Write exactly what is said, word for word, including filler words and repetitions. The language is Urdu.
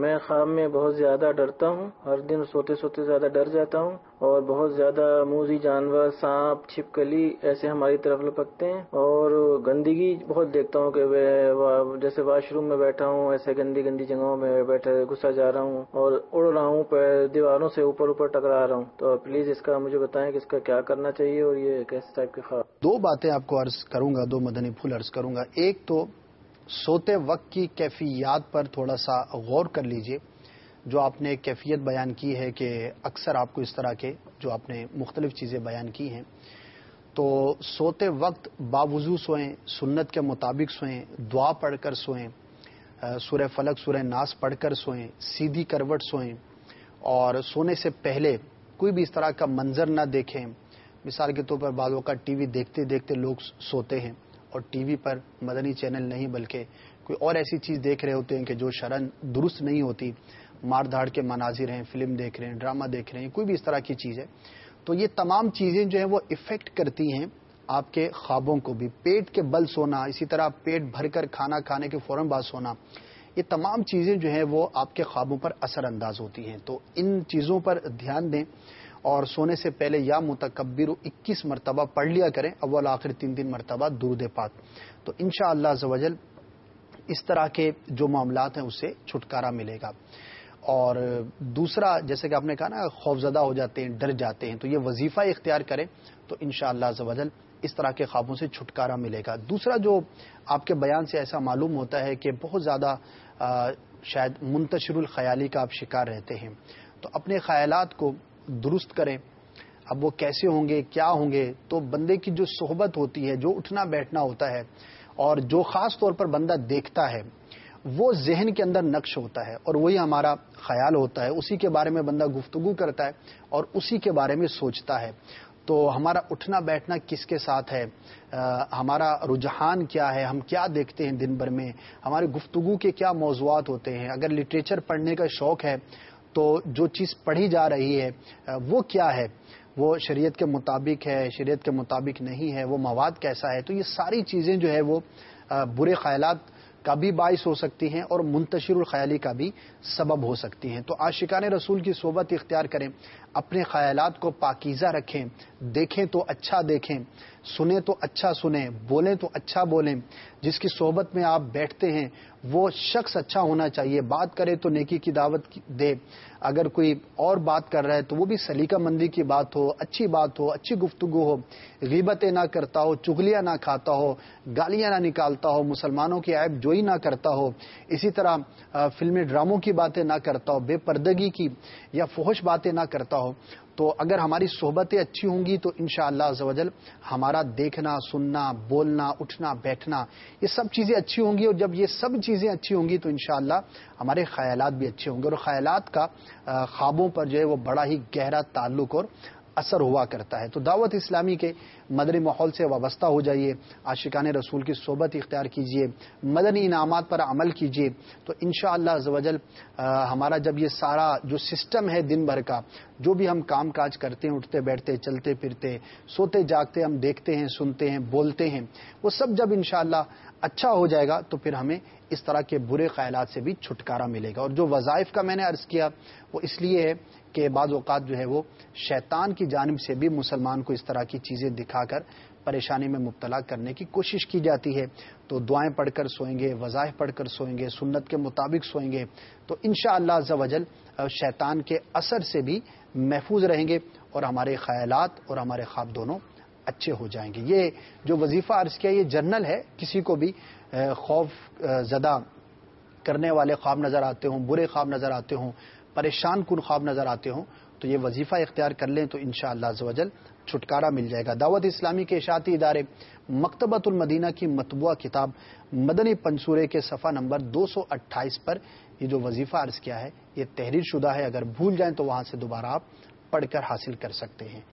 میں خواب میں بہت زیادہ ڈرتا ہوں، ہر دن سوتے سوتے زیادہ ڈر جاتا ہوں، اور بہت زیادہ موذی جانور، سانپ، چھپکلی ایسے ہماری طرف لپکتے ہیں، اور گندگی بہت دیکھتا ہوں کہ جیسے واش روم میں بیٹھا ہوں ایسے گندی گندی جگہوں میں بیٹھا گھسا جا رہا ہوں اور اڑ رہا ہوں، دیواروں سے اوپر اوپر ٹکرا رہا ہوں۔ تو پلیز اس کا مجھے بتائیں کہ اس کا کیا کرنا چاہیے اور یہ کیسے ٹائپ کے خواب۔ دو باتیں آپ کو عرض کروں گا، دو مدنی پھول عرض کروں گا۔ ایک تو سوتے وقت کی کیفیات پر تھوڑا سا غور کر لیجئے۔ جو آپ نے کیفیت بیان کی ہے کہ اکثر آپ کو اس طرح کے جو آپ نے مختلف چیزیں بیان کی ہیں، تو سوتے وقت باوضو سوئیں، سنت کے مطابق سوئیں، دعا پڑھ کر سوئیں، سورہ فلق سورہ ناس پڑھ کر سوئیں، سیدھی کروٹ سوئیں، اور سونے سے پہلے کوئی بھی اس طرح کا منظر نہ دیکھیں۔ مثال کے طور پر بعض اوقات ٹی وی دیکھتے دیکھتے لوگ سوتے ہیں، اور ٹی وی پر مدنی چینل نہیں بلکہ کوئی اور ایسی چیز دیکھ رہے ہوتے ہیں کہ جو شرعن درست نہیں ہوتی، مار دھاڑ کے مناظر ہیں، فلم دیکھ رہے ہیں، ڈرامہ دیکھ رہے ہیں، کوئی بھی اس طرح کی چیز ہے، تو یہ تمام چیزیں جو ہیں وہ افیکٹ کرتی ہیں آپ کے خوابوں کو بھی۔ پیٹ کے بل سونا، اسی طرح پیٹ بھر کر کھانا کھانے کے فوراً بعد سونا، یہ تمام چیزیں جو ہیں وہ آپ کے خوابوں پر اثر انداز ہوتی ہیں۔ تو ان چیزوں پر دھیان دیں، اور سونے سے پہلے یا متکبر اکیس مرتبہ پڑھ لیا کریں، اول آخر تین تین مرتبہ درود پاک، تو انشاءاللہ عز و جل اس طرح کے جو معاملات ہیں اس سے چھٹکارا ملے گا۔ اور دوسرا، جیسے کہ آپ نے کہا نا خوفزدہ ہو جاتے ہیں، ڈر جاتے ہیں، تو یہ وظیفہ اختیار کریں تو انشاءاللہ عز و جل اس طرح کے خوابوں سے چھٹکارا ملے گا۔ دوسرا جو آپ کے بیان سے ایسا معلوم ہوتا ہے کہ بہت زیادہ شاید منتشر الخیالی کا آپ شکار رہتے ہیں، تو اپنے خیالات کو درست کریں۔ اب وہ کیسے ہوں گے، کیا ہوں گے، تو بندے کی جو صحبت ہوتی ہے، جو اٹھنا بیٹھنا ہوتا ہے، اور جو خاص طور پر بندہ دیکھتا ہے، وہ ذہن کے اندر نقش ہوتا ہے، اور وہی ہمارا خیال ہوتا ہے، اسی کے بارے میں بندہ گفتگو کرتا ہے اور اسی کے بارے میں سوچتا ہے۔ تو ہمارا اٹھنا بیٹھنا کس کے ساتھ ہے، ہمارا رجحان کیا ہے، ہم کیا دیکھتے ہیں دن بھر میں، ہماری گفتگو کے کیا موضوعات ہوتے ہیں، اگر لٹریچر پڑھنے کا شوق ہے تو جو چیز پڑھی جا رہی ہے وہ کیا ہے، وہ شریعت کے مطابق ہے، شریعت کے مطابق نہیں ہے، وہ مواد کیسا ہے۔ تو یہ ساری چیزیں جو ہے وہ برے خیالات کا بھی باعث ہو سکتی ہیں اور منتشر الخیالی کا بھی سبب ہو سکتی ہیں۔ تو عاشقان رسول کی صحبت اختیار کریں، اپنے خیالات کو پاکیزہ رکھیں، دیکھیں تو اچھا دیکھیں، سنیں تو اچھا سنیں، بولیں تو اچھا بولیں، جس کی صحبت میں آپ بیٹھتے ہیں وہ شخص اچھا ہونا چاہیے، بات کرے تو نیکی کی دعوت دے، اگر کوئی اور بات کر رہا ہے تو وہ بھی سلیقہ مندی کی بات ہو، اچھی بات ہو، اچھی گفتگو ہو، غیبتیں نہ کرتا ہو، چغلیاں نہ کھاتا ہو، گالیاں نہ نکالتا ہو، مسلمانوں کی عیب جوئی نہ کرتا ہو، اسی طرح فلمی ڈراموں کی باتیں نہ کرتا ہو، بے پردگی کی یا فحش باتیں نہ کرتا ہو۔ تو اگر ہماری صحبتیں اچھی ہوں گی تو انشاءاللہ عز و جل ہمارا دیکھنا، سننا، بولنا، اٹھنا بیٹھنا، یہ سب چیزیں اچھی ہوں گی، اور جب یہ سب چیزیں اچھی ہوں گی تو انشاءاللہ ہمارے خیالات بھی اچھے ہوں گے، اور خیالات کا خوابوں پر جو ہے وہ بڑا ہی گہرا تعلق اور اثر ہوا کرتا ہے۔ تو دعوت اسلامی کے مدنی ماحول سے وابستہ ہو جائیے، عاشقان رسول کی صحبت اختیار کیجیے، مدنی انعامات پر عمل کیجیے، تو انشاءاللہ عز و جل ہمارا جب یہ سارا جو سسٹم ہے دن بھر کا، جو بھی ہم کام کاج کرتے ہیں، اٹھتے بیٹھتے، چلتے پھرتے، سوتے جاگتے، ہم دیکھتے ہیں، سنتے ہیں، بولتے ہیں، وہ سب جب انشاءاللہ اچھا ہو جائے گا تو پھر ہمیں اس طرح کے برے خیالات سے بھی چھٹکارا ملے گا۔ اور جو وظائف کا میں نے عرض کیا وہ اس لیے ہے کہ بعض اوقات جو ہے وہ شیطان کی جانب سے بھی مسلمان کو اس طرح کی چیزیں دکھا کر پریشانی میں مبتلا کرنے کی کوشش کی جاتی ہے۔ تو دعائیں پڑھ کر سوئیں گے، وظائف پڑھ کر سوئیں گے، سنت کے مطابق سوئیں گے تو انشاءاللہ عز و جل شیطان کے اثر سے بھی محفوظ رہیں گے، اور ہمارے خیالات اور ہمارے خواب دونوں اچھے ہو جائیں گے۔ یہ جو وظیفہ عرض کیا یہ جنرل ہے، کسی کو بھی خوف زدہ کرنے والے خواب نظر آتے ہوں، برے خواب نظر آتے ہوں، پریشان کن خواب نظر آتے ہوں، تو یہ وظیفہ اختیار کر لیں تو انشاءاللہ عز و جل چھٹکارا مل جائے گا۔ دعوت اسلامی کے اشاعتی ادارے مکتبۃ المدینہ کی مطبوعہ کتاب مدنی پنصورے کے صفحہ نمبر دو سو اٹھائیس پر یہ جو وظیفہ عرض کیا ہے یہ تحریر شدہ ہے، اگر بھول جائیں تو وہاں سے دوبارہ آپ پڑھ کر حاصل کر سکتے ہیں۔